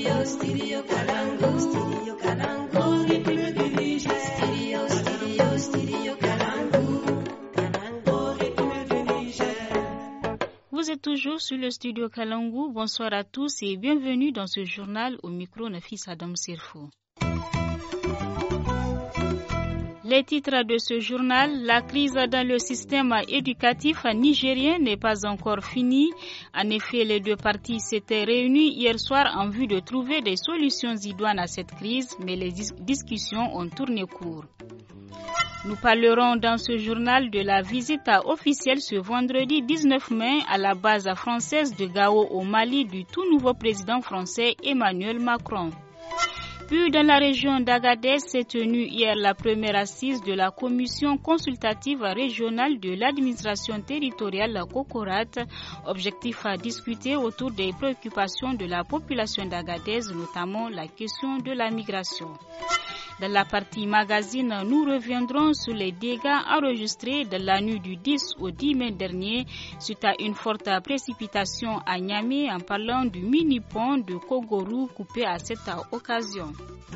Vous êtes toujours sur le studio Kalangu. Bonsoir à tous et bienvenue dans ce journal. Au micro, Nafis Adam Sirfo. Les titres de ce journal: la crise dans le système éducatif nigérien n'est pas encore finie. En effet, les deux parties s'étaient réunies hier soir en vue de trouver des solutions idoines à cette crise, mais les discussions ont tourné court. Nous parlerons dans ce journal de la visite officielle ce vendredi 19 mai à la base française de Gao au Mali du tout nouveau président français Emmanuel Macron. Puis dans la région d'Agadez s'est tenue hier la première assise de la commission consultative régionale de l'administration territoriale Kokorat. Objectif à discuter autour des préoccupations de la population d'Agadez, notamment la question de la migration. Dans la partie magazine, nous reviendrons sur les dégâts enregistrés de la nuit du 10 au 10 mai dernier suite à une forte précipitation à Niamey en parlant du mini-pont de Kogoru coupé à cette occasion.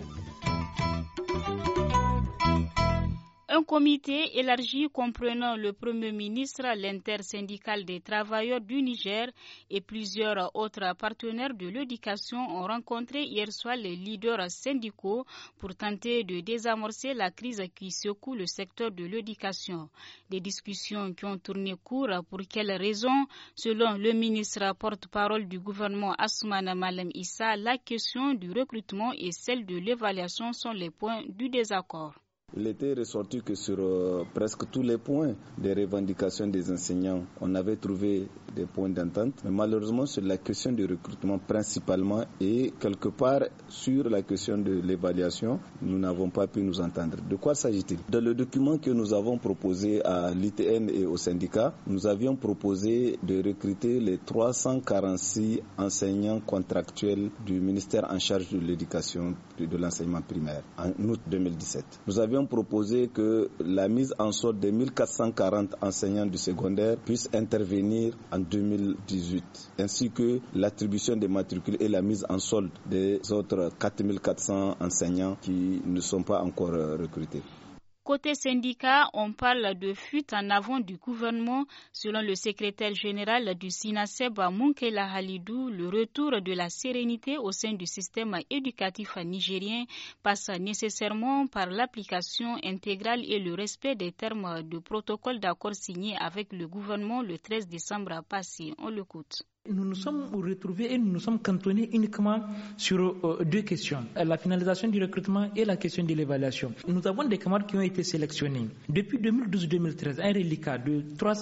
Un comité élargi comprenant le Premier ministre, l'intersyndical des travailleurs du Niger et plusieurs autres partenaires de l'éducation ont rencontré hier soir les leaders syndicaux pour tenter de désamorcer la crise qui secoue le secteur de l'éducation. Des discussions qui ont tourné court. Pour quelles raisons? Selon le ministre porte-parole du gouvernement Assoumana Malem Issa, la question du recrutement et celle de l'évaluation sont les points du désaccord. Il était ressorti que sur presque tous les points des revendications des enseignants, on avait trouvé des points d'entente. Mais malheureusement, sur la question du recrutement principalement et quelque part sur la question de l'évaluation, nous n'avons pas pu nous entendre. De quoi s'agit-il? Dans le document que nous avons proposé à l'ITN et au syndicat, nous avions proposé de recruter les 346 enseignants contractuels du ministère en charge de l'éducation de l'enseignement primaire en août 2017. Nous avions proposé que la mise en solde des 1440 enseignants du secondaire puisse intervenir en 2018, ainsi que l'attribution des matricules et la mise en solde des autres 4400 enseignants qui ne sont pas encore recrutés. Côté syndicat, on parle de fuite en avant du gouvernement. Selon le secrétaire général du SINASEB, Munkela Halidou, le retour de la sérénité au sein du système éducatif nigérien passe nécessairement par l'application intégrale et le respect des termes de protocole d'accord signé avec le gouvernement le 13 décembre passé. On l'écoute. Nous nous sommes retrouvés et nous nous sommes cantonnés uniquement sur deux questions, la finalisation du recrutement et la question de l'évaluation. Nous avons des camarades qui ont été sélectionnés depuis 2012-2013, un reliquat de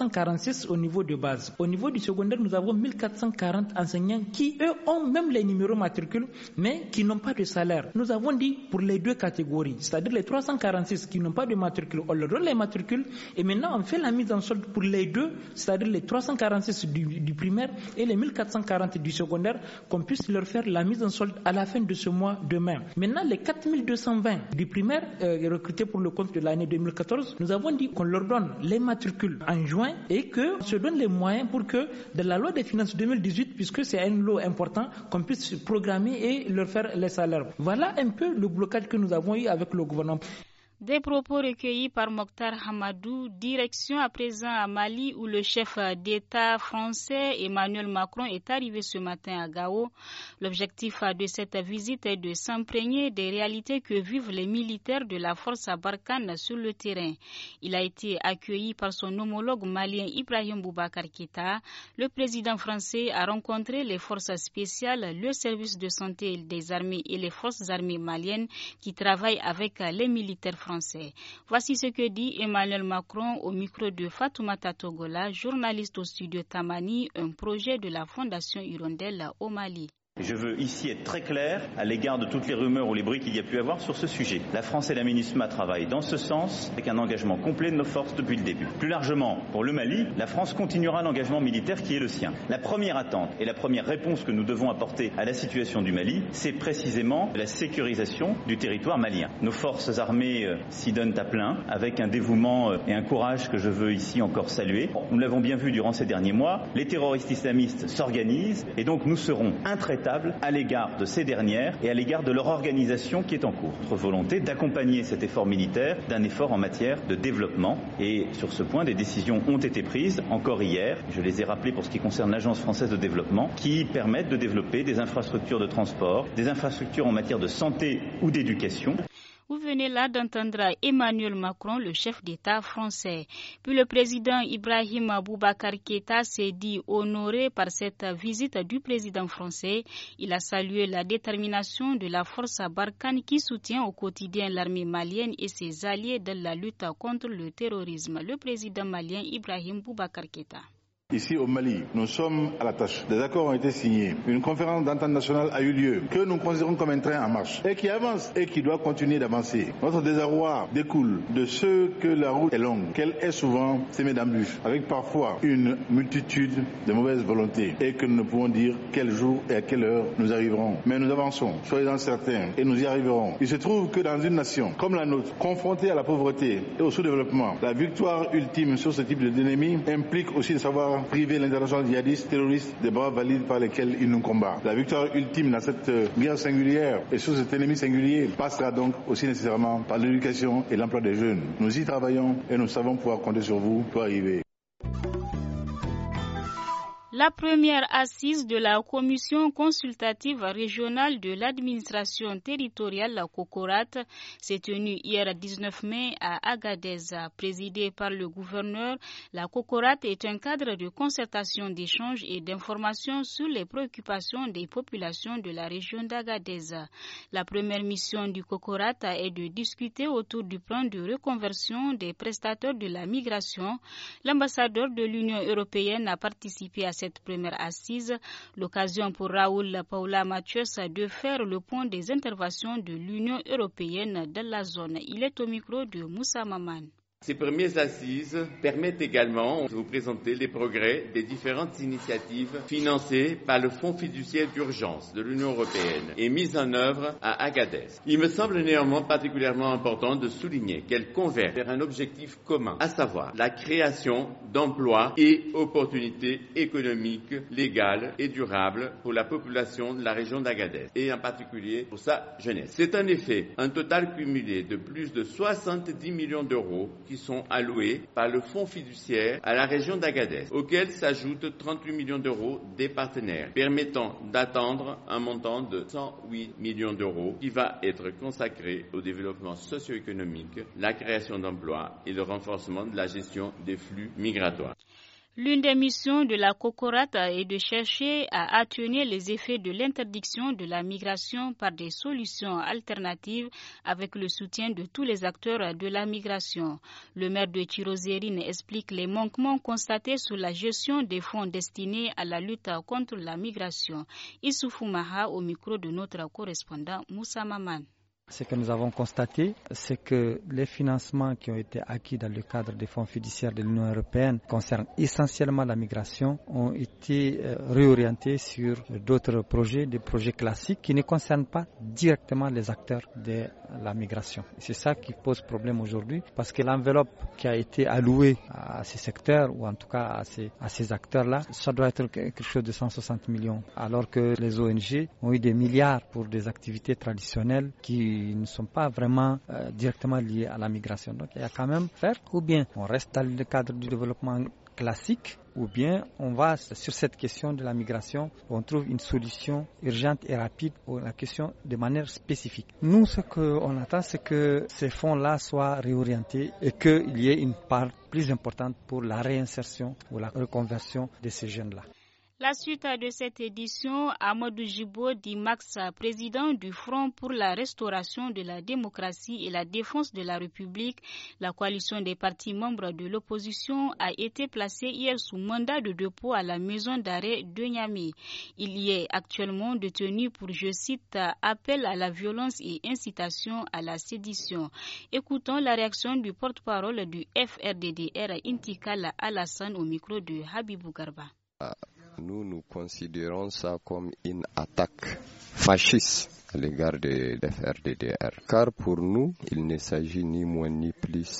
346 au niveau de base. Au niveau du secondaire, nous avons 1440 enseignants qui, eux, ont même les numéros matricules, mais qui n'ont pas de salaire. Nous avons dit pour les deux catégories, c'est-à-dire les 346 qui n'ont pas de matricule, on leur donne les matricules et maintenant on fait la mise en solde pour les deux, c'est-à-dire les 346 du primaire et les 1440 du secondaire, qu'on puisse leur faire la mise en solde à la fin de ce mois de mai. Maintenant, les 4220 du primaire recrutés pour le compte de l'année 2014, nous avons dit qu'on leur donne les matricules en juin et qu'on se donne les moyens pour que, dans la loi des finances 2018, puisque c'est un lot important, qu'on puisse programmer et leur faire les salaires. Voilà un peu le blocage que nous avons eu avec le gouvernement. Des propos recueillis par Mokhtar Hamadou, direction à présent à Mali où le chef d'État français Emmanuel Macron est arrivé ce matin à Gao. L'objectif de cette visite est de s'imprégner des réalités que vivent les militaires de la force à Barkhane sur le terrain. Il a été accueilli par son homologue malien Ibrahim Boubacar Keïta. Le président français a rencontré les forces spéciales, le service de santé des armées et les forces armées maliennes qui travaillent avec les militaires français. Voici ce que dit Emmanuel Macron au micro de Fatoumata Togola, journaliste au studio Tamani, un projet de la Fondation Hirondelle au Mali. Je veux ici être très clair à l'égard de toutes les rumeurs ou les bruits qu'il y a pu avoir sur ce sujet. La France et la MINUSMA travaillent dans ce sens avec un engagement complet de nos forces depuis le début. Plus largement, pour le Mali, la France continuera l'engagement militaire qui est le sien. La première attente et la première réponse que nous devons apporter à la situation du Mali, c'est précisément la sécurisation du territoire malien. Nos forces armées s'y donnent à plein avec un dévouement et un courage que je veux ici encore saluer. Nous l'avons bien vu durant ces derniers mois, les terroristes islamistes s'organisent et donc nous serons intraitables véritable à l'égard de ces dernières et à l'égard de leur organisation qui est en cours. Notre volonté d'accompagner cet effort militaire d'un effort en matière de développement. Et sur ce point, des décisions ont été prises encore hier. Je les ai rappelées pour ce qui concerne l'Agence française de développement, qui permettent de développer des infrastructures de transport, des infrastructures en matière de santé ou d'éducation. Vous venez là d'entendre Emmanuel Macron, le chef d'État français. Puis le président Ibrahim Boubacar Keïta s'est dit honoré par cette visite du président français. Il a salué la détermination de la force Barkhane qui soutient au quotidien l'armée malienne et ses alliés dans la lutte contre le terrorisme. Le président malien Ibrahim Boubacar Keïta. Ici au Mali, nous sommes à la tâche. Des accords ont été signés. Une conférence d'entente nationale a eu lieu, que nous considérons comme un train en marche, et qui avance, et qui doit continuer d'avancer. Notre désarroi découle de ce que la route est longue, qu'elle est souvent semée d'embûches, avec parfois une multitude de mauvaises volontés, et que nous ne pouvons dire quel jour et à quelle heure nous arriverons. Mais nous avançons, soyez-en certains, et nous y arriverons. Il se trouve que dans une nation comme la nôtre, confrontée à la pauvreté et au sous-développement, la victoire ultime sur ce type d'ennemi implique aussi de savoir priver l'international djihadiste terroriste des bras valides par lesquels il nous combat. La victoire ultime dans cette guerre singulière et sur cet ennemi singulier passera donc aussi nécessairement par l'éducation et l'emploi des jeunes. Nous y travaillons et nous savons pouvoir compter sur vous pour arriver. La première assise de la Commission consultative régionale de l'administration territoriale, la COCORAT, s'est tenue hier 19 mai à Agadez. Présidée par le gouverneur, la COCORAT est un cadre de concertation, d'échange et d'information sur les préoccupations des populations de la région d'Agadez. La première mission du COCORAT est de discuter autour du plan de reconversion des prestataires de la migration. L'ambassadeur de l'Union européenne a participé à cette première assise, l'occasion pour Raoul Paula Mathieusz de faire le point des interventions de l'Union européenne dans la zone. Il est au micro de Moussa Maman. Ces premières assises permettent également de vous présenter les progrès des différentes initiatives financées par le Fonds fiduciaire d'urgence de l'Union européenne et mises en œuvre à Agadez. Il me semble néanmoins particulièrement important de souligner qu'elles convergent vers un objectif commun, à savoir la création d'emplois et opportunités économiques, légales et durables pour la population de la région d'Agadez et en particulier pour sa jeunesse. C'est en effet un total cumulé de plus de 70 millions d'euros qui sont alloués par le fonds fiduciaire à la région d'Agadez, auxquels s'ajoutent 38 millions d'euros des partenaires, permettant d'atteindre un montant de 108 millions d'euros qui va être consacré au développement socio-économique, la création d'emplois et le renforcement de la gestion des flux migratoires. L'une des missions de la COCORAT est de chercher à atténuer les effets de l'interdiction de la migration par des solutions alternatives avec le soutien de tous les acteurs de la migration. Le maire de Tirozérine explique les manquements constatés sur la gestion des fonds destinés à la lutte contre la migration. Issoufou Maha au micro de notre correspondant Moussa Maman. Ce que nous avons constaté, c'est que les financements qui ont été acquis dans le cadre des fonds fiduciaires de l'Union européenne concernant essentiellement la migration ont été réorientés sur d'autres projets, des projets classiques qui ne concernent pas directement les acteurs de la migration. C'est ça qui pose problème aujourd'hui parce que l'enveloppe qui a été allouée à ces secteurs ou en tout cas à ces acteurs-là, ça doit être quelque chose de 160 millions alors que les ONG ont eu des milliards pour des activités traditionnelles qui ne sont pas vraiment directement liés à la migration. Donc il y a quand même faire, ou bien on reste dans le cadre du développement classique, ou bien on va sur cette question de la migration, on trouve une solution urgente et rapide pour la question de manière spécifique. Nous, ce qu'on attend, c'est que ces fonds-là soient réorientés et qu'il y ait une part plus importante pour la réinsertion ou la reconversion de ces jeunes-là. La suite de cette édition, Amadou Jibo Dimax, président du Front pour la restauration de la démocratie et la défense de la République, la coalition des partis membres de l'opposition, a été placé hier sous mandat de dépôt à la maison d'arrêt de Niamey. Il y est actuellement détenu pour, je cite, appel à la violence et incitation à la sédition. Écoutons la réaction du porte-parole du FRDDR, Intikal Alassane, au micro de Habibou Garba. Nous considérons ça comme une attaque fasciste à l'égard de FRDDR. Car pour nous, il ne s'agit ni moins ni plus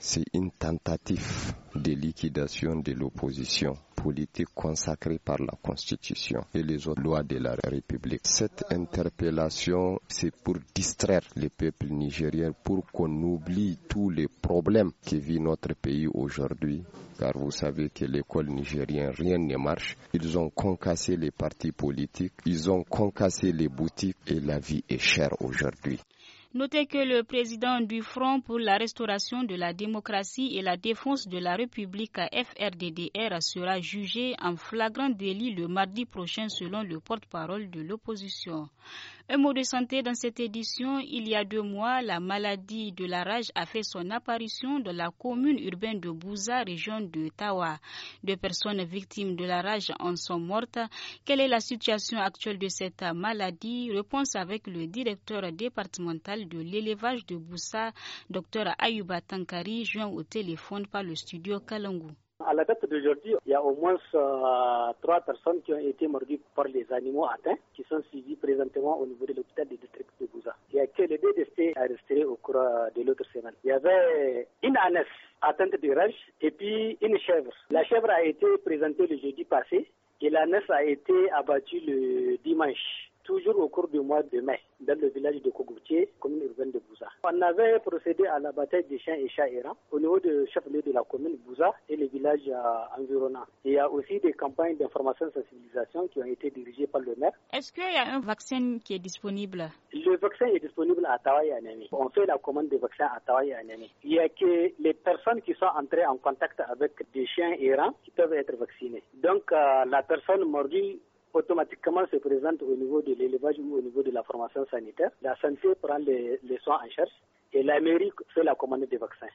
c'est une tentative de liquidation de l'opposition politique consacrée par la Constitution et les autres lois de la République. Cette interpellation, c'est pour distraire les peuples nigériens, pour qu'on oublie tous les problèmes que vit notre pays aujourd'hui. Car vous savez que l'école nigérienne, rien ne marche. Ils ont concassé les partis politiques, ils ont concassé les boutiques et la vie est chère aujourd'hui. Notez que le président du Front pour la restauration de la démocratie et la défense de la République FRDDR sera jugé en flagrant délit le mardi prochain selon le porte-parole de l'opposition. Un mot de santé dans cette édition. Il y a 2 mois, la maladie de la rage a fait son apparition dans la commune urbaine de Bouza, région de Tawa. 2 personnes victimes de la rage en sont mortes. Quelle est la situation actuelle de cette maladie? Réponse avec le directeur départemental de l'élevage de Boussa, Dr Ayuba Tankari, joint au téléphone par le studio Kalangu. À la date d'aujourd'hui, il y a au moins 3 personnes qui ont été mordues par les animaux atteints, qui sont suivis présentement au niveau de l'hôpital du district de Bouza. Il n'y a que les 2 décès enregistrés au cours de l'autre semaine. Il y avait une ânesse atteinte de rage et puis une chèvre. La chèvre a été présentée le jeudi passé et l'ânesse a été abattue le dimanche, toujours au cours du mois de mai, dans le village de Kogoutié, commune urbaine de Bouza. On avait procédé à l'abattage des chiens et chats errants au niveau du chef-lieu de la commune Bouza et les villages environnants. Il y a aussi des campagnes d'information et de sensibilisation qui ont été dirigées par le maire. Est-ce qu'il y a un vaccin qui est disponible? Le vaccin est disponible à Tawa et à Niamey. On fait la commande des vaccins à Tawa et à Niamey. Il n'y a que les personnes qui sont entrées en contact avec des chiens errants qui peuvent être vaccinées. Donc la personne mordue automatiquement se présente au niveau de l'élevage ou au niveau de la formation sanitaire. La santé prend les soins en charge et la mairie fait la commande des vaccins.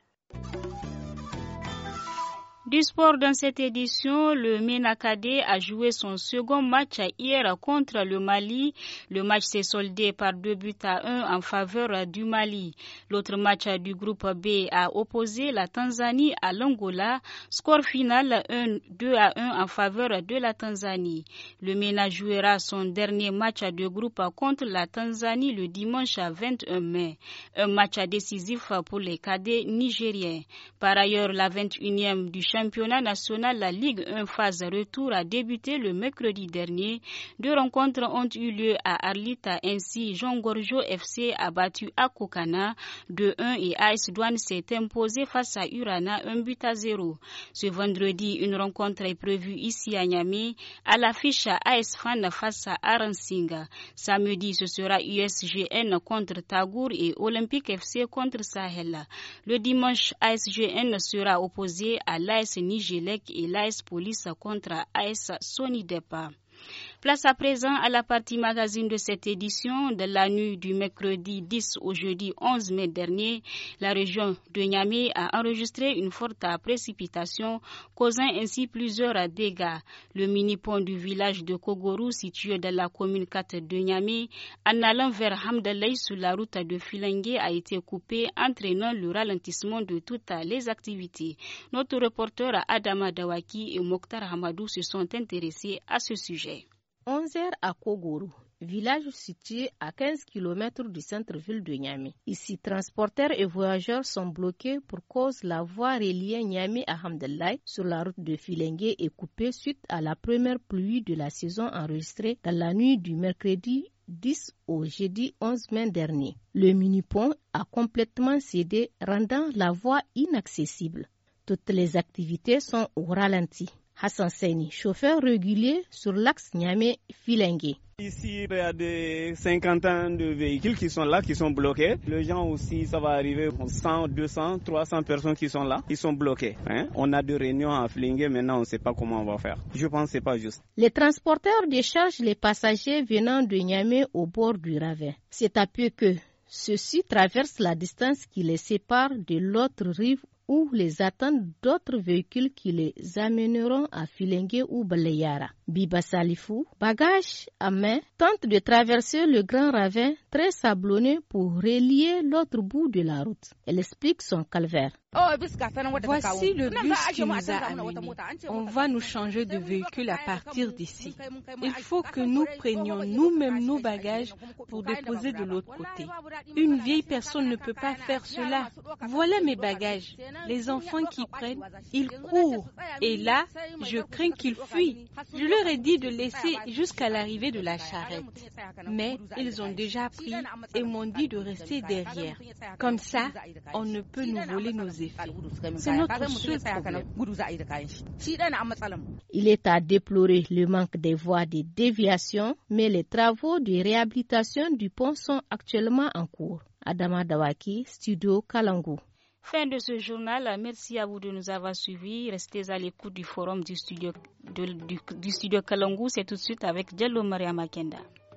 Du sport dans cette édition, le MENA-Cadet a joué son second match hier contre le Mali. Le match s'est soldé par 2-1 en faveur du Mali. L'autre match du groupe B a opposé la Tanzanie à l'Angola. Score final 2-1 en faveur de la Tanzanie. Le MENA jouera son dernier match de groupe contre la Tanzanie le dimanche 21 mai. Un match décisif pour les cadets nigériens. Par ailleurs, la 21e du championnat national, la Ligue 1 phase retour a débuté le mercredi dernier. 2 rencontres ont eu lieu à Arlita. Ainsi, Jean Gorjo FC a battu Akokana 2-1 et AS Douane s'est imposé face à Urana 1-0. Ce vendredi, une rencontre est prévue ici à Niamey. À l'affiche, AS Fan face à Aransinga. Samedi, ce sera USGN contre Tagour et Olympique FC contre Sahel. Le dimanche, ASGN sera opposé à l'AS Nigelec et l'AS Police contre AS Sonidepa. Place à présent à la partie magazine de cette édition. De la nuit du mercredi 10 au jeudi 11 mai dernier, la région de Niamey a enregistré une forte précipitation, causant ainsi plusieurs dégâts. Le mini-pont du village de Kogorou, situé dans la commune 4 de Niamey, en allant vers Hamdalay sur la route de Filengue, a été coupé, entraînant le ralentissement de toutes les activités. Notre reporter Adama Dawaki et Mokhtar Hamadou se sont intéressés à ce sujet. 11h à Kogorou, village situé à 15 km du centre-ville de Niamey. Ici, transporteurs et voyageurs sont bloqués pour cause la voie reliée Niamey à Hamdallah sur la route de Filengue est coupée suite à la première pluie de la saison enregistrée dans la nuit du mercredi 10 au jeudi 11 mai dernier. Le mini-pont a complètement cédé, rendant la voie inaccessible. Toutes les activités sont au ralenti. Hassan Seni, chauffeur régulier sur l'axe Niamey-Filengue. Ici, il y a des 50 ans de véhicules qui sont là, qui sont bloqués. Les gens aussi, ça va arriver 100, 200, 300 personnes qui sont là, qui sont bloquées. On a des réunions à Filengue, maintenant on ne sait pas comment on va faire. Je pense que ce n'est pas juste. Les transporteurs déchargent les passagers venant de Niamey au bord du ravin. C'est à peu que ceux-ci traversent la distance qui les sépare de l'autre rive où les attendent d'autres véhicules qui les amèneront à Filengue ou Baleyara. Biba Salifou, bagage à main, tente de traverser le grand ravin très sablonné pour relier l'autre bout de la route. Elle explique son calvaire. Voici le bus qui nous a amenés. On va nous changer de véhicule à partir d'ici. Il faut que nous prenions nous-mêmes nos bagages pour déposer de l'autre côté. Une vieille personne ne peut pas faire cela. Voilà mes bagages. Les enfants qui prennent, ils courent. Et là, je crains qu'ils fuient. Je leur ai dit de laisser jusqu'à l'arrivée de la charrette. Mais ils ont déjà pris et m'ont dit de rester derrière. Comme ça, on ne peut nous voler nos effets. C'est notre seul problème. Il est à déplorer le manque des voies de déviation, mais les travaux de réhabilitation du pont sont actuellement en cours. Adama Dawaki, Studio Kalangu. Fin de ce journal. Merci à vous de nous avoir suivis. Restez à l'écoute du forum du studio Kalangu. C'est tout de suite avec Diallo Maria Makenda.